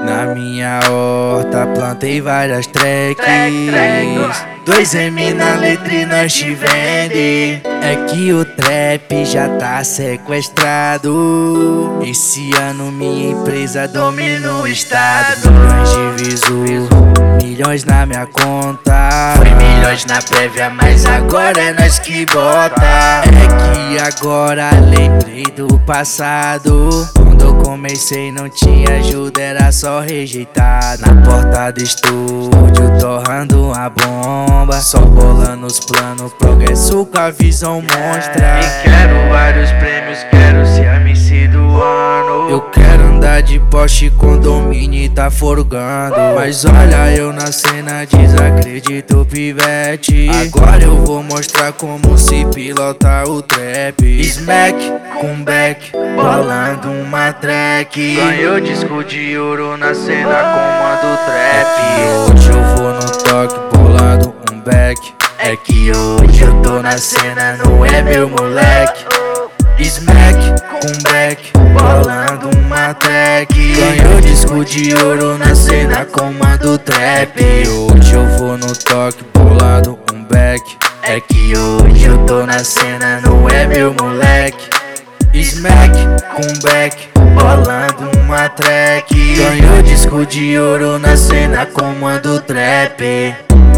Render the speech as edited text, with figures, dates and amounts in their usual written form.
Na minha horta plantei várias tracks. 2M na letra e nós te vende. É que o trap já tá sequestrado. Esse ano minha empresa domina o estado. Milhões de visu, milhões na minha conta. Foi milhões na prévia, mas agora é nós que bota. É que agora lembrei do passado. Quando eu comecei não tinha ajuda, era só rejeitar. Na porta do estúdio, torrando uma bomba. Só bolando os planos, progresso com a visão monstra. E quero vários prêmios, quero ser a MC do ano. Eu quero andar de Porsche, condomínio tá forgando. Mas olha eu na cena, desacredito pivete. Agora eu vou mostrar como se pilota o trap. Smack, comeback, bolando uma track. Ganhou disco de ouro na cena, comando trap. Hoje eu vou no toque, bolando um back. É que hoje eu tô na cena, não é meu moleque. Smack, comeback, bolando uma track. Ganhou disco de ouro na cena, comando trap. Hoje eu vou no toque, bolado um back. É que hoje eu tô na cena, não é meu moleque. Smack, comeback, bolando uma track. Ganhou disco de ouro na cena, comando trap.